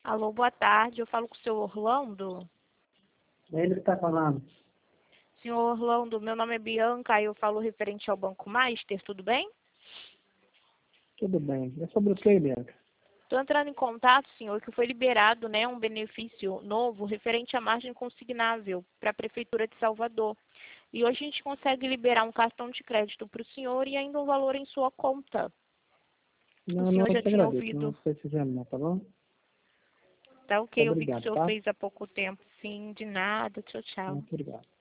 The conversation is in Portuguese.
Alô, boa tarde. Eu falo com o senhor Orlando. Ele que está falando. Senhor Orlando, meu nome é Bianca e eu falo referente ao Banco Master, tudo bem? Tudo bem. É sobre o que, Bianca? Estou entrando em contato, senhor, que foi liberado, né, um benefício novo referente à margem consignável para a Prefeitura de Salvador. E hoje a gente consegue liberar um cartão de crédito para o senhor e ainda um valor em sua conta. Não, O não, senhor eu já te tinha agradeço. Não ouvido? precisa não, tá bom? Tá ok, eu vi que o Obrigado, senhor tá? fez há pouco tempo. Sim, de nada. Tchau, tchau. Muito obrigado.